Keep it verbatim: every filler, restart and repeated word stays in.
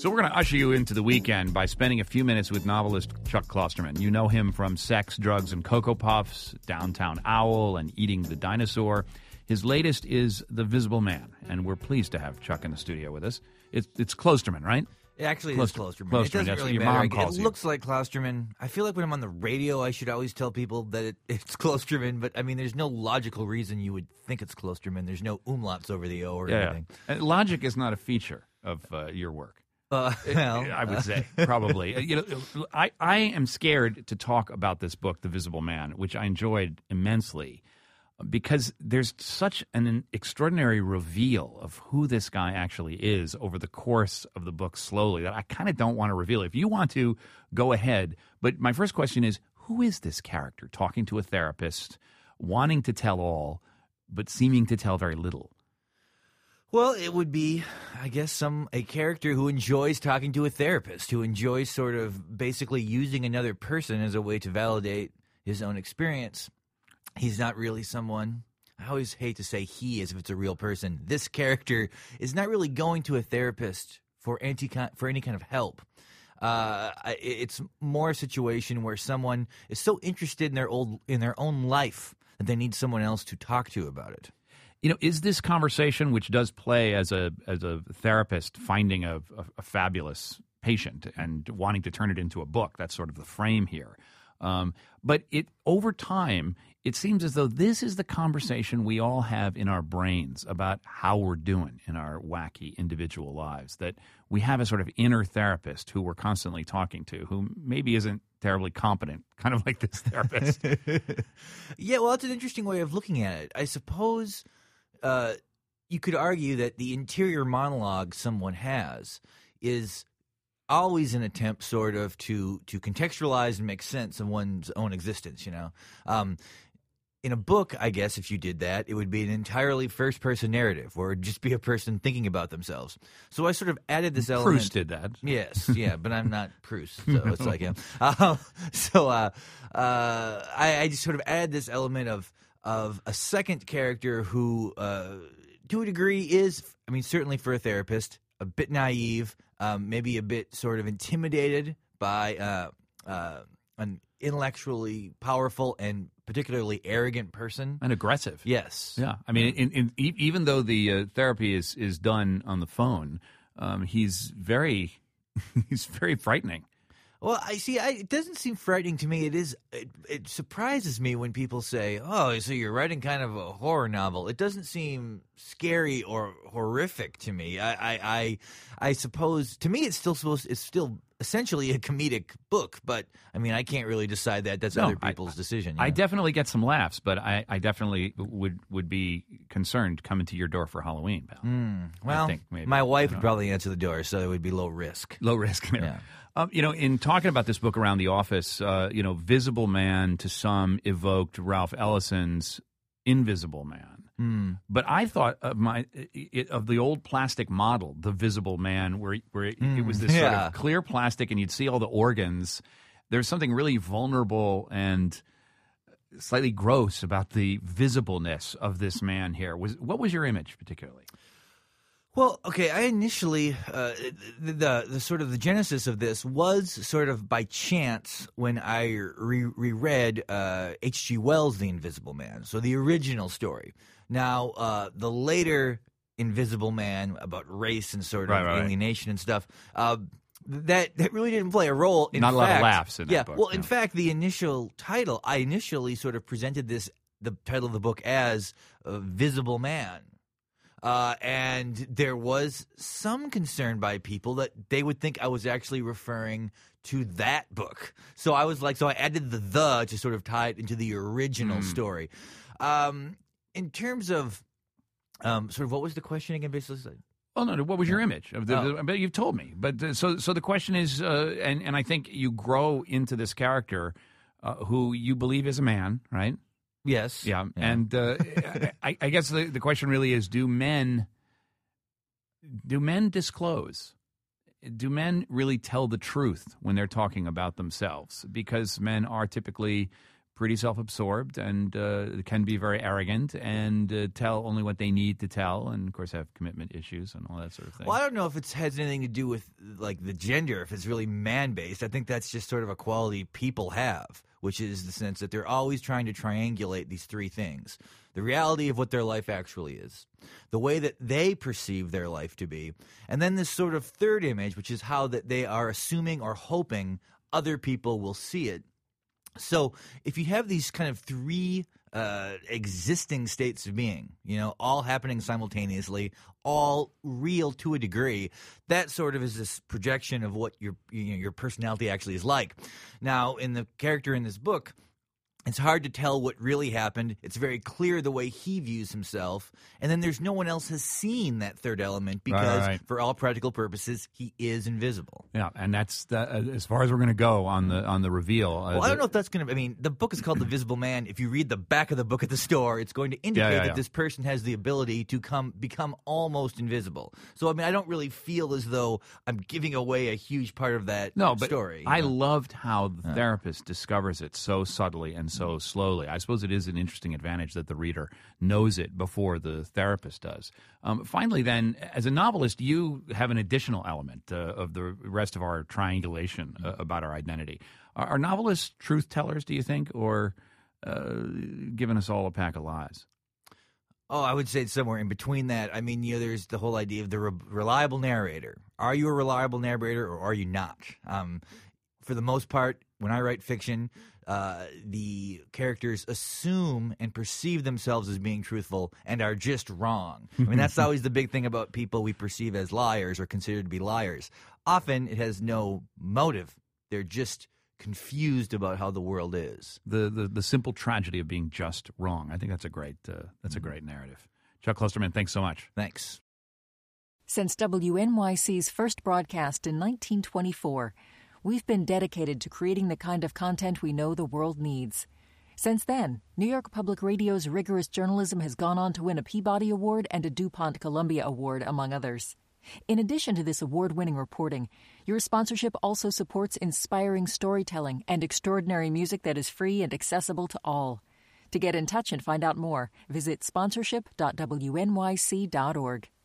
So we're going to usher you into the weekend by spending a few minutes with novelist Chuck Klosterman. You know him from Sex, Drugs, and Cocoa Puffs, Downtown Owl, and Eating the Dinosaur. His latest is The Visible Man, and we're pleased to have Chuck in the studio with us. It's, it's Klosterman, right? It actually Kloster- is Klosterman. Klosterman, It doesn't that's what really your matter. mom It calls you. looks like Klosterman. I feel like when I'm on the radio, I should always tell people that it, it's Klosterman. But I mean, there's no logical reason you would think it's Klosterman. There's no umlauts over the O or Yeah. anything. And logic is not a feature of uh, your work. Uh, well, I would say probably. Uh, you know, I, I am scared to talk about this book, The Visible Man, which I enjoyed immensely, because there's such an extraordinary reveal of who this guy actually is over the course of the book slowly that I kind of don't want to reveal. If you want to, go ahead. But my first question is, who is this character talking to a therapist, wanting to tell all, but seeming to tell very little? Well, it would be, I guess, some a character who enjoys talking to a therapist, who enjoys sort of basically using another person as a way to validate his own experience. He's not really someone, I always hate to say he as if it's a real person. This character is not really going to a therapist for anti for any kind of help. Uh, it's more a situation where someone is so interested in their old in their own life that they need someone else to talk to about it. You know, is this conversation, which does play as a as a therapist finding a, a, a fabulous patient and wanting to turn it into a book, that's sort of the frame here. Um, but it over time, it seems as though this is the conversation we all have in our brains about how we're doing in our wacky individual lives, that we have a sort of inner therapist who we're constantly talking to, who maybe isn't terribly competent, kind of like this therapist. Yeah, well, that's an interesting way of looking at it. I suppose uh, you could argue that the interior monologue someone has is always an attempt sort of to to contextualize and make sense of one's own existence, you know. Um, in a book, I guess, if you did that, it would be an entirely first-person narrative, or it'd just be a person thinking about themselves. So I sort of added this element. Proust did that. Yes, yeah, but I'm not Proust, so no. It's like him. Um, so uh, uh, I, I just sort of added this element of of a second character who, uh, to a degree, is, I mean, certainly for a therapist, a bit naive, um, maybe a bit sort of intimidated by uh, uh, an intellectually powerful and particularly arrogant person. And aggressive. Yes. Yeah. I mean, in, in, e- even though the uh, therapy is, is done on the phone, um, he's very he's very frightening. Well, I see. I, it doesn't seem frightening to me. It is. It, it surprises me when people say, "Oh, so you're writing kind of a horror novel." It doesn't seem scary or horrific to me. I, I, I, I suppose to me, it's still supposed. It's still essentially a comedic book, but I mean, I can't really decide that. That's No, other people's I, decision. I know? definitely get some laughs, but I, I definitely would would be concerned coming to your door for Halloween, pal. Mm, well, I think maybe, my wife you would know. probably answer the door, so it would be low risk. Low risk there. Yeah. Um, you know, in talking about this book around the office, uh, you know, Visible Man to some evoked Ralph Ellison's Invisible Man. Mm. But I thought of my it, of the old plastic model, the Visible Man, where where it, Mm, it was this sort yeah. of clear plastic, and you'd see all the organs. There's something really vulnerable and slightly gross about the visibleness of this man here. Was what was your image particularly? Well, okay, I initially, uh, the, the the sort of the genesis of this was sort of by chance when I re- reread uh, H G Wells' The Invisible Man, so the original story. Now, uh, the later Invisible Man about race and sort of Right, right, right. alienation and stuff, uh, that that really didn't play a role. In Not a lot of fact, laughs in that yeah, book, well, no. in fact, the initial title, I initially sort of presented this, the title of the book as uh, Visible Man. Uh, and there was some concern by people that they would think I was actually referring to that book. So I was like, so I added the the to sort of tie it into the original Mm. story. Um, in terms of um, sort of what was the question again, basically? Oh no! What was your image? Of the, Oh. the- but you've told me. But uh, so, so the question is, uh, and and I think you grow into this character uh, who you believe is a man, right? Yes. Yeah. And uh, I, I guess the, the question really is: Do men do men disclose? Do men really tell the truth when they're talking about themselves? Because men are typically pretty self-absorbed and uh, can be very arrogant and uh, tell only what they need to tell, and of course have commitment issues and all that sort of thing. Well, I don't know if it has anything to do with like the gender, if it's really man-based. I think that's just sort of a quality people have, which is the sense that they're always trying to triangulate these three things. The reality of what their life actually is, the way that they perceive their life to be, and then this sort of third image, which is how that they are assuming or hoping other people will see it. So if you have these kind of three uh, existing states of being, you know, all happening simultaneously, all real to a degree, that sort of is this projection of what your you know, your personality actually is like. Now, in the character in this book, it's hard to tell what really happened. It's very clear the way he views himself. And then there's no one else has seen that third element because, right, right. for all practical purposes, he is invisible. Yeah, and that's the, uh, as far as we're going to go on the on the reveal. Uh, well, I don't know if that's going to – I mean, the book is called The Visible Man. If you read the back of the book at the store, it's going to indicate yeah, yeah, that yeah. this person has the ability to come become almost invisible. So, I mean, I don't really feel as though I'm giving away a huge part of that no, but story. I know? loved how the Yeah. therapist discovers it so subtly and so slowly. I suppose it is an interesting advantage that the reader knows it before the therapist does. Um, finally, then, as a novelist, you have an additional element uh, of the rest of our triangulation uh, about our identity. Are, are novelists truth tellers, do you think, or uh, giving us all a pack of lies? Oh, I would say it's somewhere in between that. I mean, you know, there's the whole idea of the re- reliable narrator. Are you a reliable narrator or are you not? Um, for the most part, when I write fiction, uh, the characters assume and perceive themselves as being truthful and are just wrong. I mean, that's always the big thing about people we perceive as liars or considered to be liars. Often it has no motive. They're just confused about how the world is. The, the the simple tragedy of being just wrong. I think that's a great uh, that's a great narrative. Chuck Klosterman, thanks so much. Thanks. Since W N Y C's first broadcast in nineteen twenty-four, we've been dedicated to creating the kind of content we know the world needs. Since then, New York Public Radio's rigorous journalism has gone on to win a Peabody Award and a DuPont Columbia Award, among others. In addition to this award-winning reporting, your sponsorship also supports inspiring storytelling and extraordinary music that is free and accessible to all. To get in touch and find out more, visit sponsorship dot w n y c dot org.